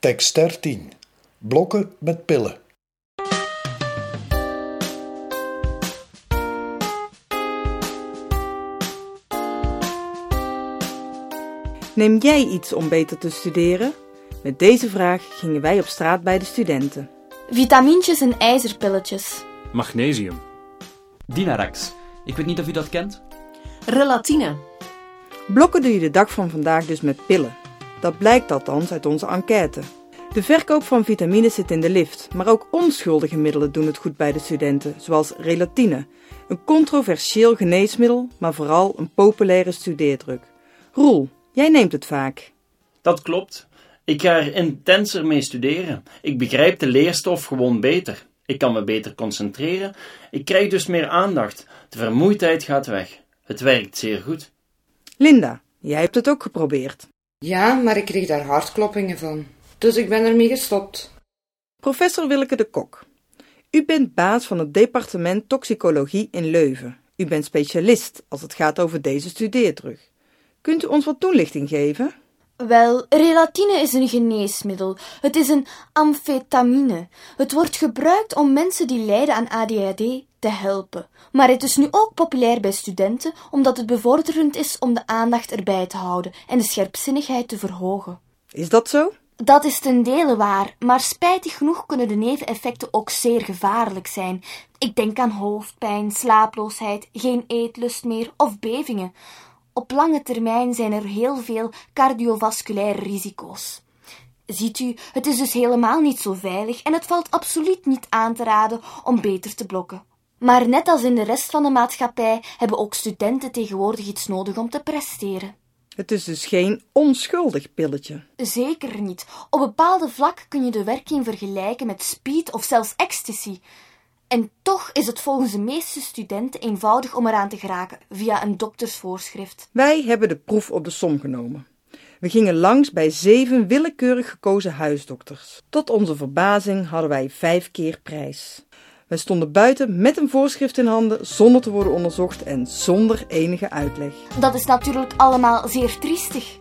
Tekst 13. Blokken met pillen. Neem jij iets om beter te studeren? Met deze vraag gingen wij op straat bij de studenten. Vitamintjes en ijzerpilletjes. Magnesium. Dinarax. Ik weet niet of u dat kent. Relatine. Blokken doe je de dag van vandaag dus met pillen. Dat blijkt althans uit onze enquête. De verkoop van vitamines zit in de lift, maar ook onschuldige middelen doen het goed bij de studenten, zoals relatine. Een controversieel geneesmiddel, maar vooral een populaire studeerdruk. Roel, jij neemt het vaak. Dat klopt. Ik ga er intenser mee studeren. Ik begrijp de leerstof gewoon beter. Ik kan me beter concentreren. Ik krijg dus meer aandacht. De vermoeidheid gaat weg. Het werkt zeer goed. Linda, jij hebt het ook geprobeerd. Ja, maar ik kreeg daar hartkloppingen van. Dus ik ben ermee gestopt. Professor Willeke de Kok. U bent baas van het departement toxicologie in Leuven. U bent specialist als het gaat over deze studeerdruk. Kunt u ons wat toelichting geven? Wel, relatine is een geneesmiddel. Het is een amfetamine. Het wordt gebruikt om mensen die lijden aan ADHD te helpen. Maar het is nu ook populair bij studenten, omdat het bevorderend is om de aandacht erbij te houden en de scherpzinnigheid te verhogen. Is dat zo? Dat is ten dele waar, maar spijtig genoeg kunnen de neveneffecten ook zeer gevaarlijk zijn. Ik denk aan hoofdpijn, slaaploosheid, geen eetlust meer of bevingen. Op lange termijn zijn er heel veel cardiovasculaire risico's. Ziet u, het is dus helemaal niet zo veilig en het valt absoluut niet aan te raden om beter te blokken. Maar net als in de rest van de maatschappij hebben ook studenten tegenwoordig iets nodig om te presteren. Het is dus geen onschuldig pilletje. Zeker niet. Op bepaalde vlak kun je de werking vergelijken met speed of zelfs ecstasy. En toch is het volgens de meeste studenten eenvoudig om eraan te geraken, via een doktersvoorschrift. Wij hebben de proef op de som genomen. We gingen langs bij 7 willekeurig gekozen huisdokters. Tot onze verbazing hadden wij 5 keer prijs. Wij stonden buiten met een voorschrift in handen, zonder te worden onderzocht en zonder enige uitleg. Dat is natuurlijk allemaal zeer triestig.